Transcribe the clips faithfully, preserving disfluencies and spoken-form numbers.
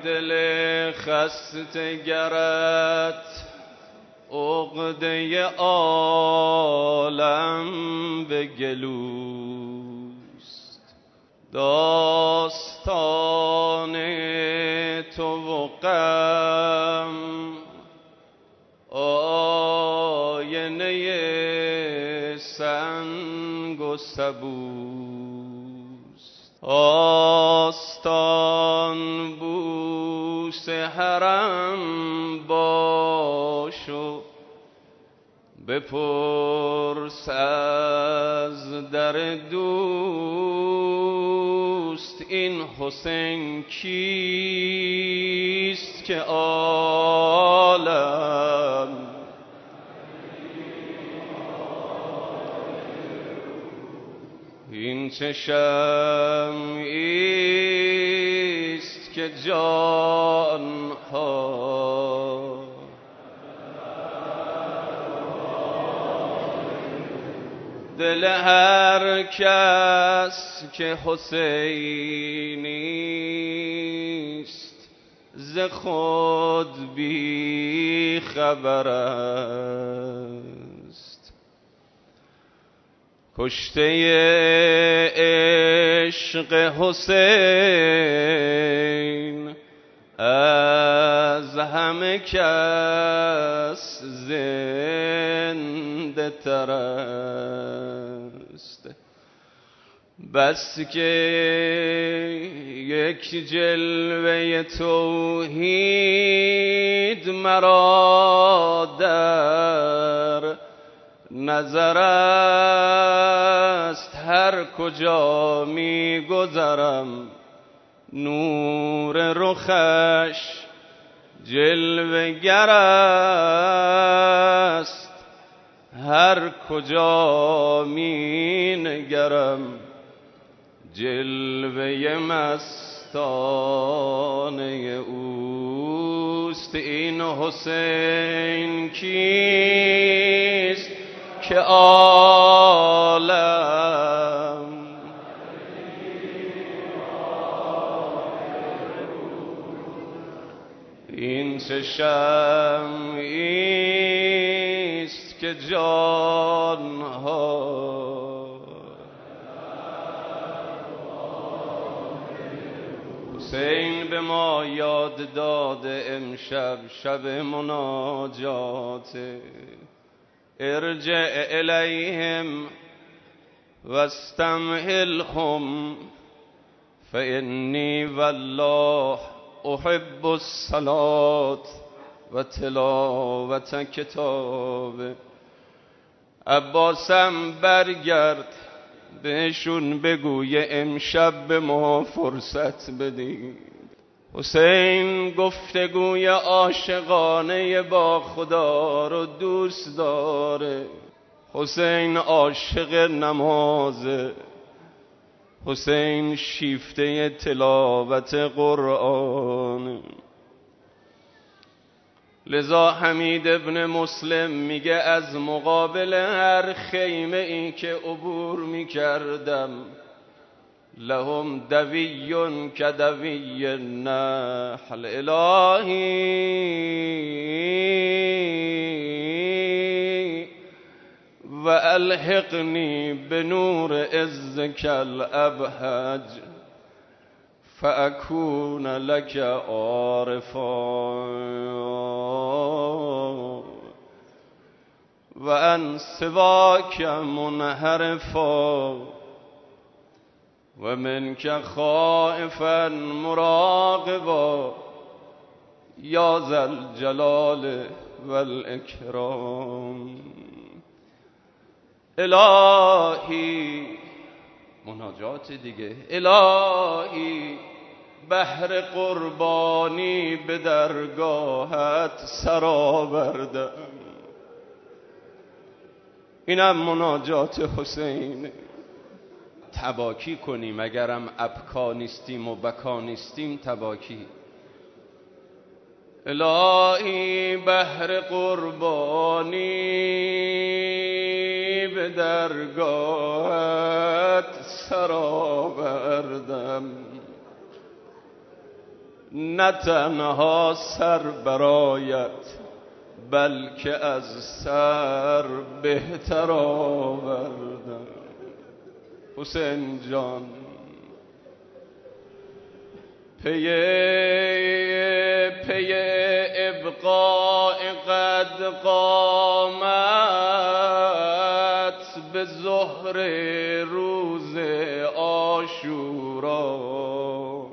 دل خسته گرت عقده عالم به گلوست، داستان تو و غم آینه سنگ و سبوست. آستان بوس حرم باش و بپرس از در دوست، این حسین کیست که عالم این چه شمعیست که جانها دل هر کس که حسینیست ز خود بی خبر است. کشته عشق حسین از همه کس زنده تر است. بس که یک جلوه توحید مرا در نظر است، هر کجا می گذرم نور رخش جلوه گر است، هر کجا می نگرم جلوه مستانه اوست. این حسین کیست که عالم این چه شمعیست که جانها حسین به ما یاد داده امشب شب مناجات. ارجع الیهم واستمهلهم فانی والله احب الصلاة و تلاوت کتاب. عباسم برگرد بهشون بگوی امشب به ما فرصت بدید. حسین گفتگوی عاشقانه با خدا رو دوست داره. حسین عاشق نمازه. حسین شیفته تلاوت قرآن. لذا حمید ابن مسلم میگه از مقابل هر خیمه ای که عبور میکردم لهم دوی کدوی النحل. الهی و الحقنی بنور عزک الابهج فاکون لک عارفا و ان سواک منحرفا و منک خائفا مراقبا یا ذا الجلال والاکرام. الهی مناجات دیگه. الهی بهر قربانی به درگاهت سرآوردم. اینم مناجات حسین. تباکی کنیم اگرم ابکا نیستیم و بکا نیستیم تباکی. الهی بهر قربانی به درگاهت سرآوردم. نه تنها سر برایت بلکه از سر بهتر آوردم. حسین جان پی پی ابقاء قد قامت به ظهر روز عاشورا،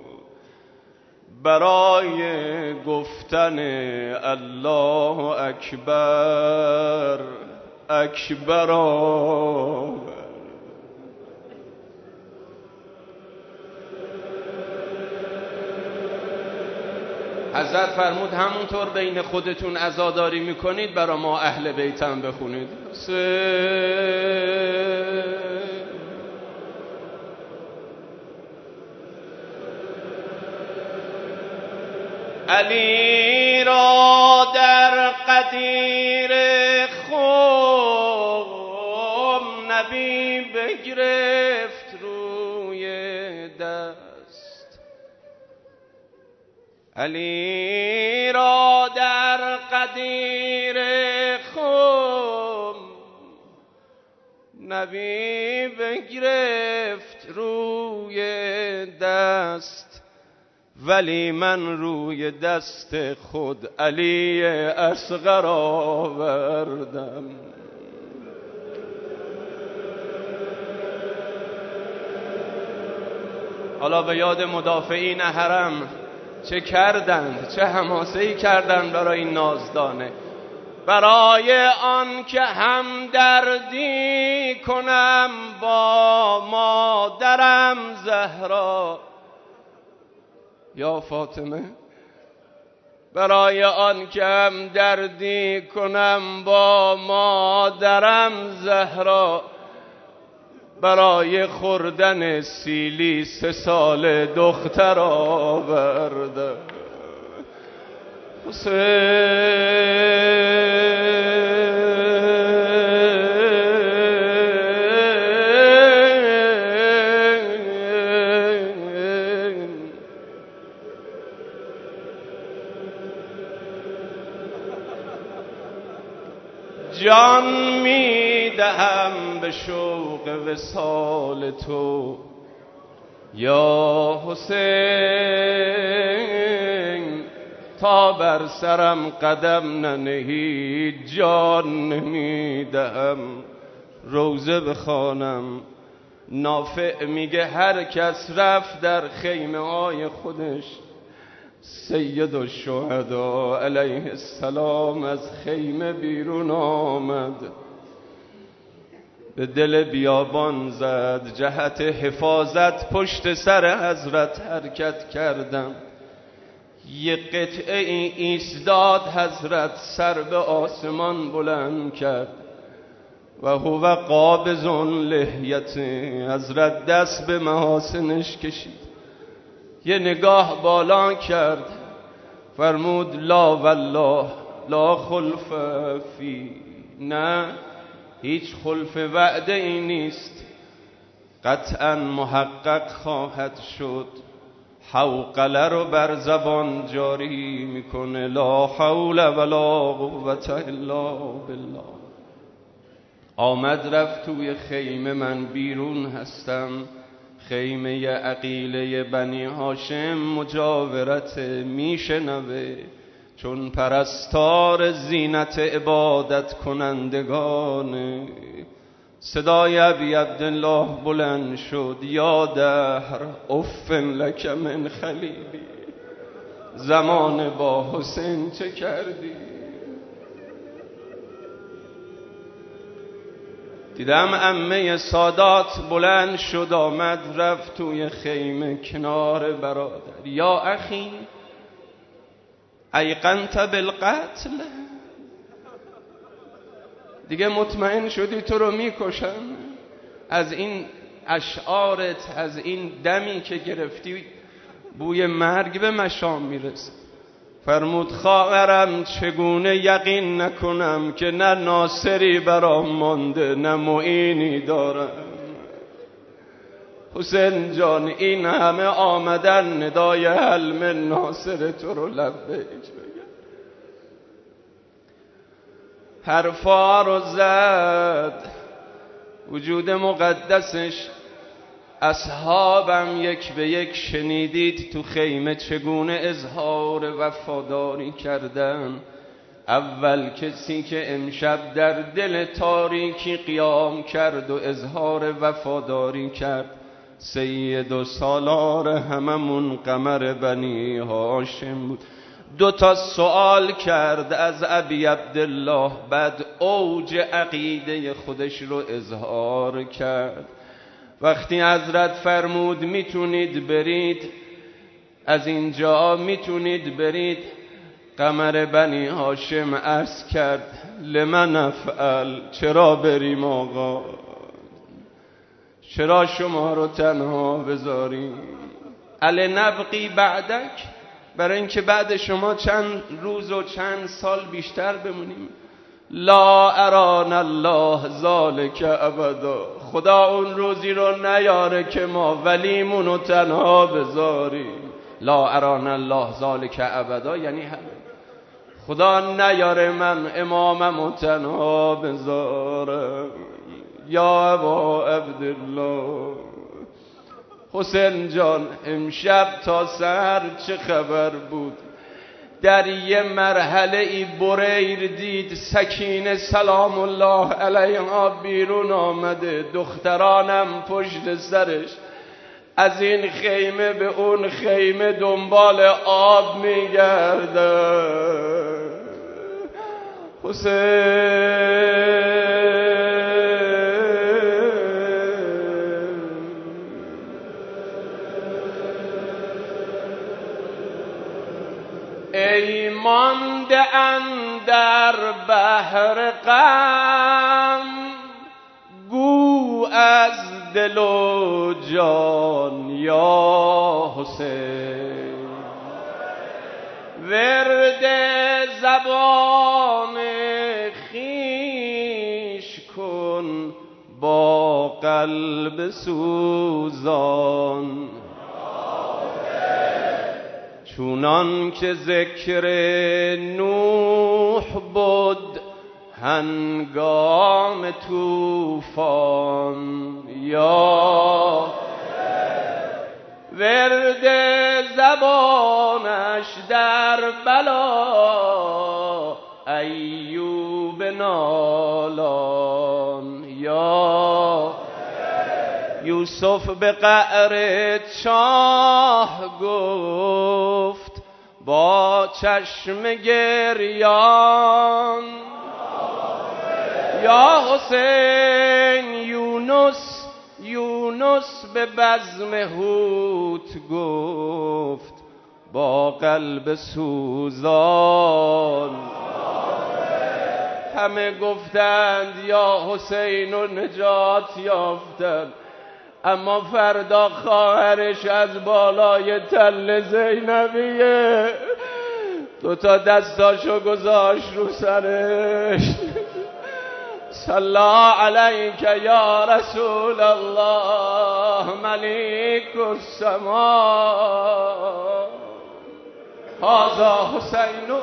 برای گفتن الله اکبر اکبر آور. حضرت فرمود همونطور بین خودتون عزاداری میکنید برا ما اهل بیتم بخونید. علی را در قدیر خم نبی بگرفت روی دست. علی را در قدیر خم نبی بگرفت روی دست، ولی من روی دست خود علی اصغر آوردم. حالا به یاد مدافعین حرم چه کردند، چه حماسه‌ای کردند برای این نازدانه. برای آن که همدردی کنم با مادرم زهرا، یا فاطمه، برای آن که همدردی کنم با مادرم زهرا، برای خوردن سیلی سه سال دختر آوردم. جان میدهم به شوق وصال تو یا حسین، تا بر سرم قدم ننهی جان نمیدهم. روزه بخوانم نافع میگه هر کس رفت در خیمه های خودش، سید الشهدا علیه السلام از خیمه بیرون آمد، به دل بیابان زد، جهت حفاظت پشت سر حضرت حرکت کردم. یه قطعه ایستاد، حضرت سر به آسمان بلند کرد و هو قابض لحیته، حضرت دست به محاسنش کشید، یه نگاه بالا کرد، فرمود لا والله لا خلف فی، نه هیچ خلف وعده ای نیست، قطعا محقق خواهد شد. حوقله رو بر زبان جاری میکنه، لا حول ولا قوة الا بالله. آمد رفت توی خیمه، من بیرون هستم، خیمه عقیله بنی هاشم مجاورت، میشنوه چون پرستار زینت عبادت کنندگان. صدای ابی عبدالله بلند شد، یا دهر اف لک من خلیلی، زمان با حسین چه کردی؟ دیدم عمه سادات بلند شد، آمد رفت توی خیمه کنار برادر. یا اخی ایقنت بالقتل، دیگه مطمئن شدی تو رو میکشن؟ از این اشعارت، از این دمی که گرفتی بوی مرگ به مشام میرسه. فرمود خواهرم چگونه یقین نکنم که نه ناصری برام مانده نه معینی دارم. حسین جان این همه آمدن ندای حلم ناصر تو رو لبیک بگن. حرفا رو زد وجود مقدسش، اصحابم یک به یک شنیدید تو خیمه چگونه اظهار وفاداری کردن. اول کسی که امشب در دل تاریکی قیام کرد و اظهار وفاداری کرد سید و سالار هممون قمر بنی هاشم بود. دو تا سوال کرد از ابی عبدالله، بعد اوج عقیده خودش رو اظهار کرد. وقتی حضرت فرمود میتونید برید از اینجا، میتونید برید، قمر بنی هاشم عرض کرد لمن افعل، چرا بریم آقا، چرا شما رو تنها بذاریم؟ اله نبقی بعدک، برای اینکه بعد شما چند روز و چند سال بیشتر بمونیم. لا اران الله ذالک ابدا، خدا اون روزی رو نیاره که ما ولیمون رو تنها بذاریم. لا اران الله ذالک ابدا یعنی خدا نیاره من امامم رو تنها بذارم. یا ابا عبدالله، حسین جان امشب تا سحر چه خبر بود؟ در یه مرحله ای بریر دید سکینه سلام الله علیها بیرون آمده، دخترانم پشت سرش از این خیمه به اون خیمه دنبال آب میگردن. حسین ای مانده اندر بحر غم، گو از دل و جان یا حسین، ورد زبان خیش کن با قلب سوزان. چونان که ذکر نوح بود هنگام طوفان، یا ورد زبانش در بلا ایوب نالان. یا یوسف به قعر چاه گفت با چشم گریان. یا حسین یونس یونس به بزم حوت گفت با قلب سوزان. همه گفتند یا حسین و نجات یافتند، اما فردا خواهرش از بالای تل زینبیه دوتا دستاشو گذاشت رو سرش. صلی علیک یا رسول الله ملیک السما، هذا حسین.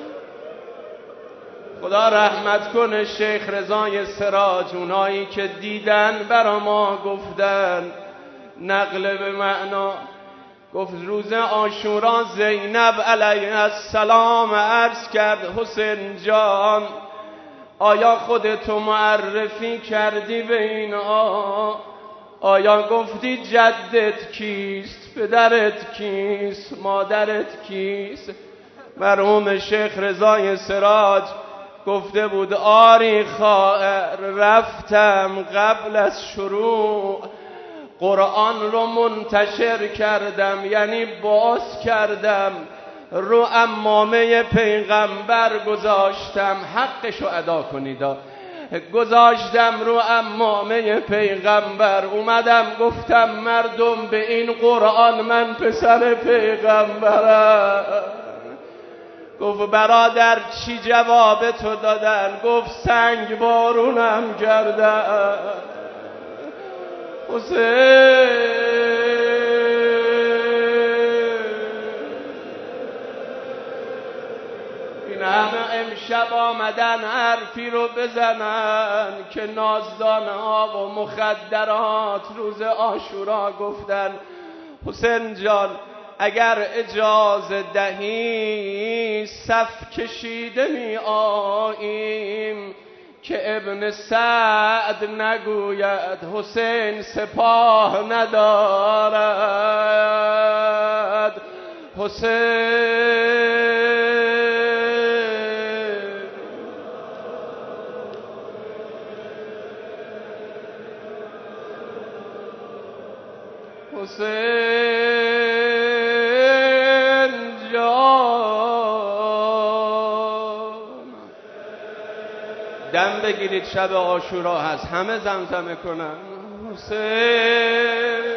خدا رحمت کنه شیخ رضای سراج، اونایی که دیدن برا ما گفتن، نقل به معنا گفت روز عاشورا زینب علیه السلام عرض کرد حسین جان آیا خودتو معرفی کردی به اینا؟ آیا گفتی جدت کیست؟ پدرت کیست؟ مادرت کیست؟ مرحوم شیخ رضای سراج گفته بود آری خواهر، رفتم قبل از شروع قرآن رو منتشر کردم، یعنی باز کردم، رو امامه پیغمبر گذاشتم، حقشو ادا کنید، گذاشتم رو امامه پیغمبر، اومدم گفتم مردم به این قرآن من پسر پیغمبرم. گفت برادر چی جواب تو دادن؟ گفت سنگ بارونم کردن. حسین این همه امشب آمدن حرفی رو بزنن که نازدانه ها و مخدرات روز عاشورا گفتن حسین جان اگر اجازه دهی صف کشیده می آییم که ابن سعد نگوید حسین سپاه ندارد. حسین حسین جان دم بگیرید شب عاشورا هست همه زمزمه کنن حسین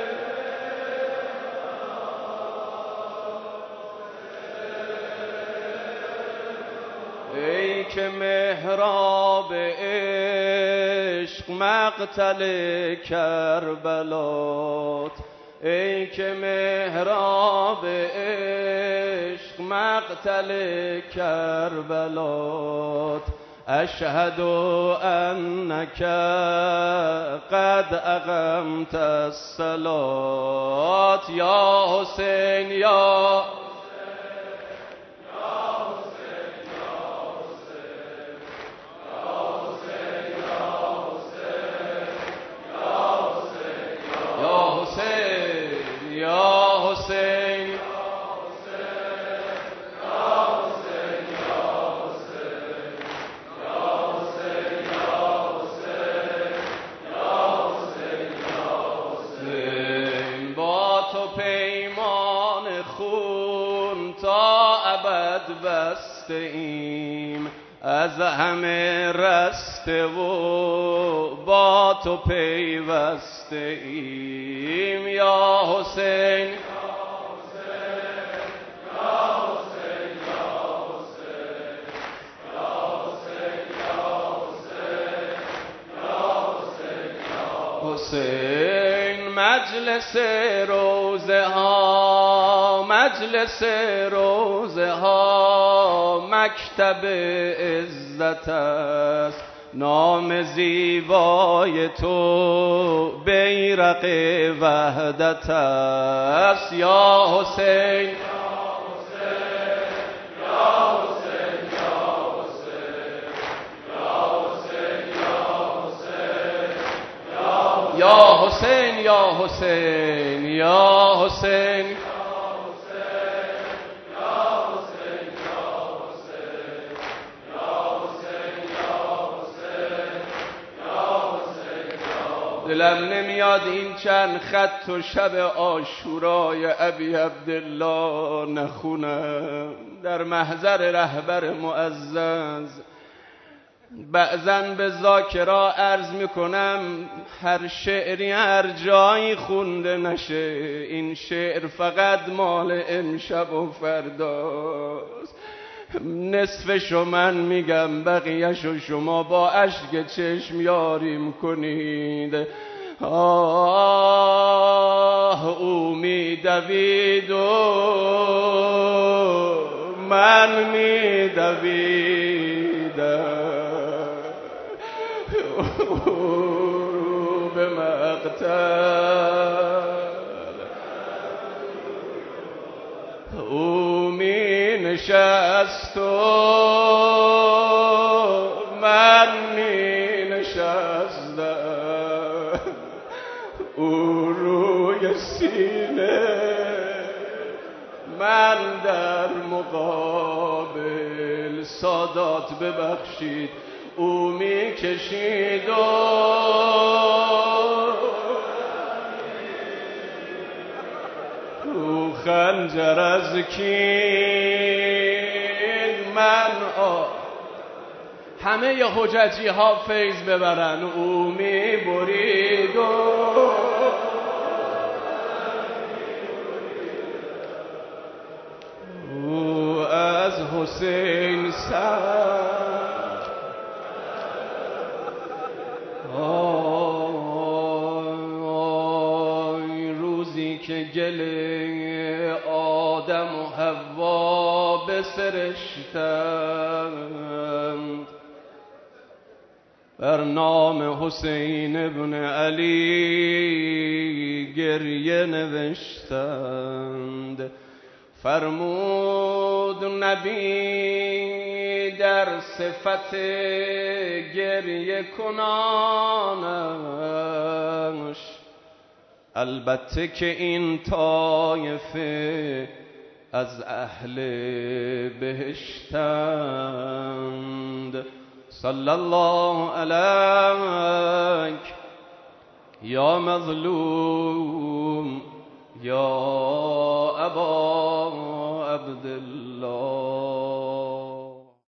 ای که محراب عشق مقتل کربلات ای که محراب عشق مقتل کربلات اشهد انک قد اقمت الصلاة یا حسین یا پیمان خون تا ابد بسته ایم از همه رسته و با تو پیوسته ایم یا حسین حسین مجلس روزه ها مجلس روزه ها مکتب عزت است نام زیبای تو بیرق وحدت است یا حسین یا حسین یا حسین یا حسین دلم نمیاد این چند خط و شب عاشورای ابی عبدالله نخونم در محضر رهبر معزز. بعضن به ذاکرا عرض میکنم هر شعری هر جایی خونده نشه، این شعر فقط مال امشب و فرداست. نصفشو من میگم بقیهشو شما با اشک چشم یاریم کنید. آه او میدوید و من میدویدم به مقتل، او می نشست و من می نشستم، او روی سینه من در مقابل. سادات ببخشید او می کشید و او خنجر از کین من آ همه ی حججی ها فیض ببرن، او می برید و او از حسین سر آه گل آدم و حوا بسرشتند، بر نام حسین ابن علی گریه نوشتند. فرمود نبی در صفت گریه کنانش، البته که این طایفه از اهل بهشتند. صلی الله علیک یا مظلوم یا ابا عبدالله.